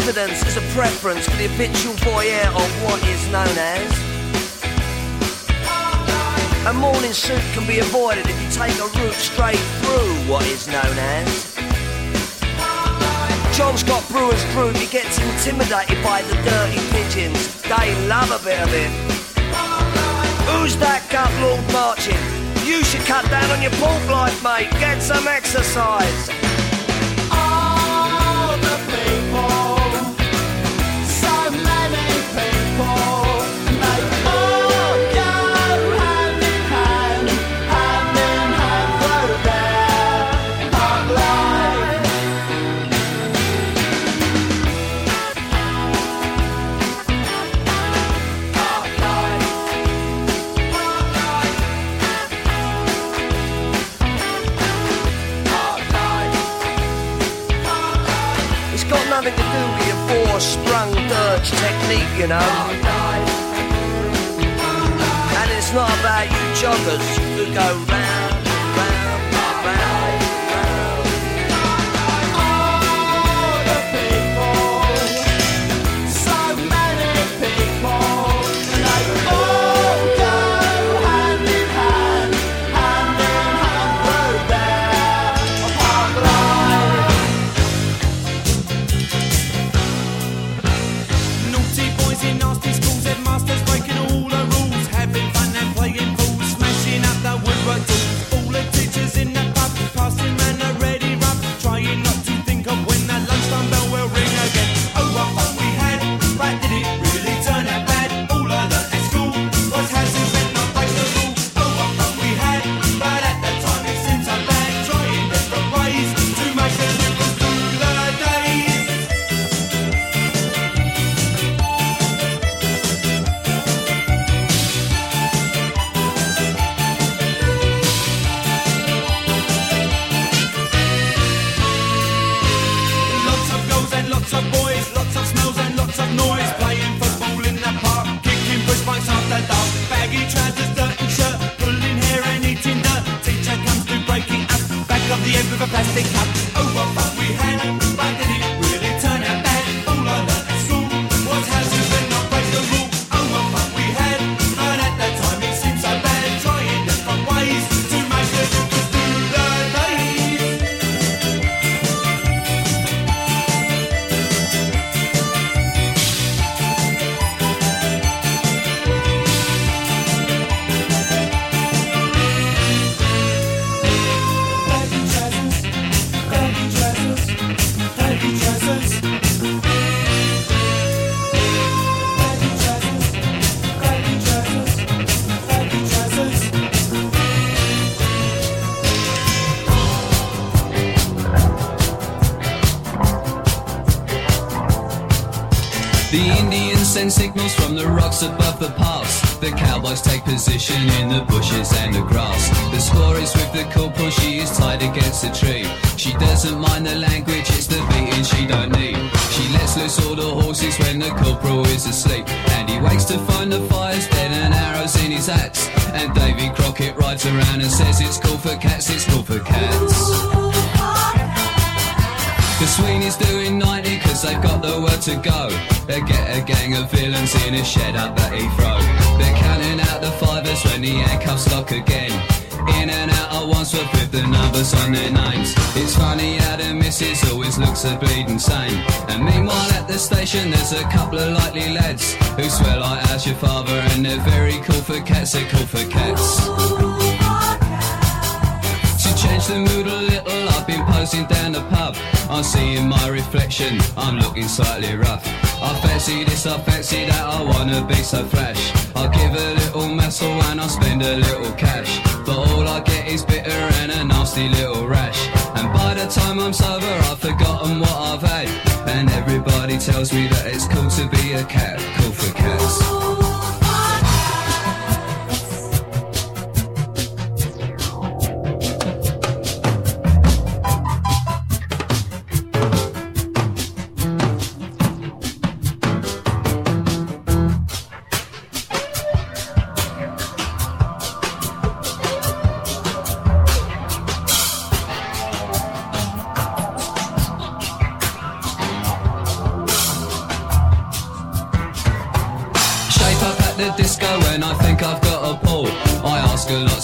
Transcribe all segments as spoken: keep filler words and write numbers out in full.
evidence is a preference for the habitual voyeur of what is known as. A morning suit can be avoided if you take a route straight through what is known as. John's got brewer's fruit, he gets intimidated by the dirty pigeons. They love a bit of it. Who's that gut lord marching? You should cut down on your pork life, mate. Get some exercise. All the people, so many people, they all go hand in hand, hand in hand through their pub life. Pub life. Got nothing to do with your four-sprung dirge technique, you know. And it's not about you joggers who go round, round, round, round. All the people, so many people, they all go hand in hand, hand in hand through their pub life. Naughty boys in nasty schools, headmasters breaking all the rules, having fun and playing fools, smashing up the woodwork tools. All the teachers in the pub, passing round a ready rub, trying not to think of when the lunchtime bell will ring again. Oh, what fun we had, but did it really turn out bad? All I learnt at school was how to bend, not break the rules. Oh, what fun we had, but at the time it seemed so bad, trying different ways to make a difference through the days. Lots of girls and lots of boys, lots of smells and lots of noise, playing football in the park, kicking push bikes after dark, baggy trousers, dirty shirt, pulling hair and eating dirt. Teacher comes to breaking up, back of the end with a plastic cup. Oh, what fun we had, but did it really turn out bad? All I learnt at school was how to bend, not break the rule. Oh, what fun we had, but at that time it seemed so bad, trying different ways to make a difference through the days. Baggy trousers, baggy trousers, baggy trousers. Baggy trousers, baggy trousers, baggy trousers. The Indians send signals from the rocks above the pass. The cowboys take position in the bushes and the grass. The score is with the corporal, she is tied against a tree. She doesn't mind the language, it's the beating she don't need. She lets loose all the horses when the corporal is asleep. And he wakes to find the fire's dead and arrows in his axe. And Davy Crockett rides around and says it's cool for cats, it's cool for cats. The Sweeney's doing ninety cause they've got the word to go. They get a gang of villains in a shed up at Heathrow. They're counting out the fivers when the handcuffs lock again. In and out at Wandsworth with the numbers on their names. It's funny how the missus always looks a bleeding sane. And meanwhile at the station there's a couple of likely lads who swear like how's your father, and they're very cool for cats, they're cool for cats. To change the mood a little, I've been posing down the pub. I'm seeing my reflection, I'm looking slightly rough. I fancy this, I fancy that, I wanna be so flash. I'll give a little muscle and I'll spend a little cash. But all I get is bitter and a nasty little rash. And by the time I'm sober I've forgotten what I've had. And everybody tells me that it's cool to be a cat, cool for cats.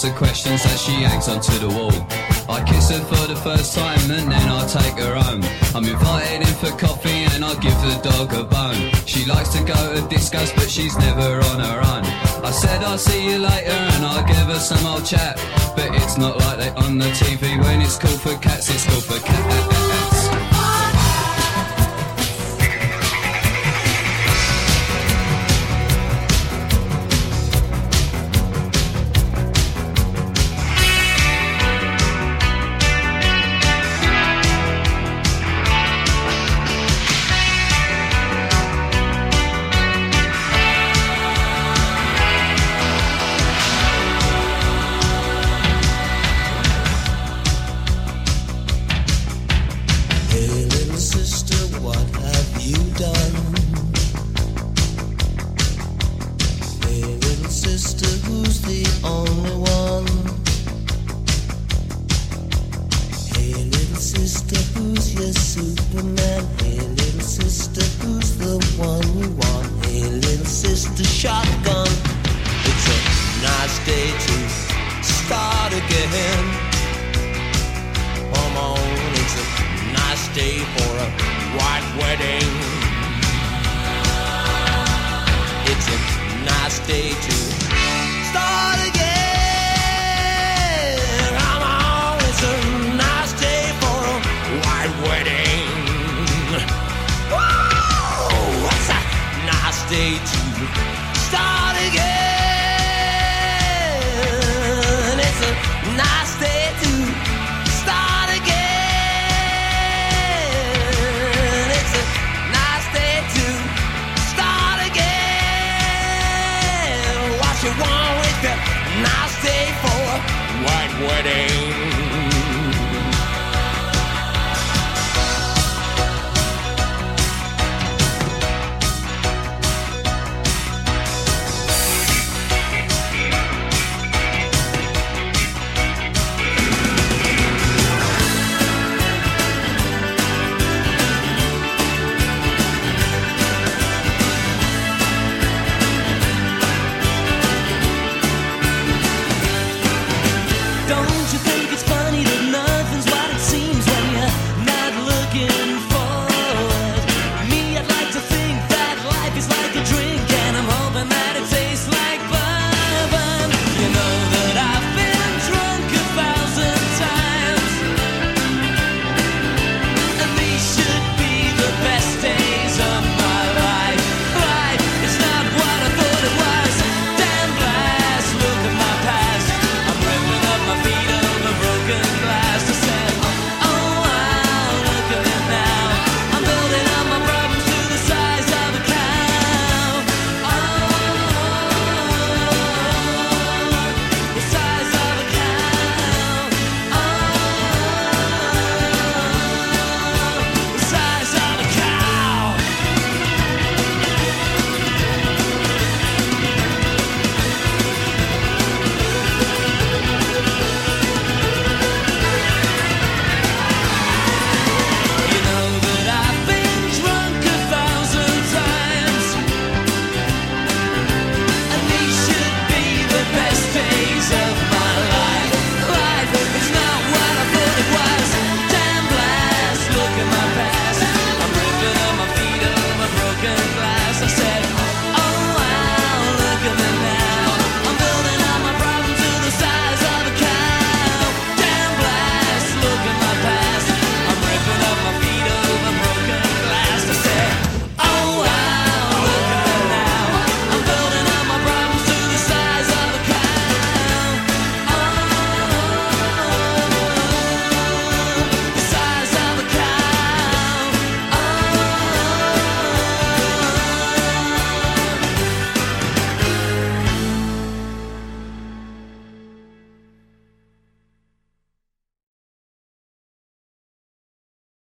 ask her questions as she hangs onto the wall. I kiss her for the first time and then I take her home. I'm invited in for coffee and I give the dog a bone. She likes to go to discos but she's never on her own. I said I'll see you later and I'll give her some old chat. But it's not like they on the T V when it's called for cats, it's called for cats. Nice day for a white wedding.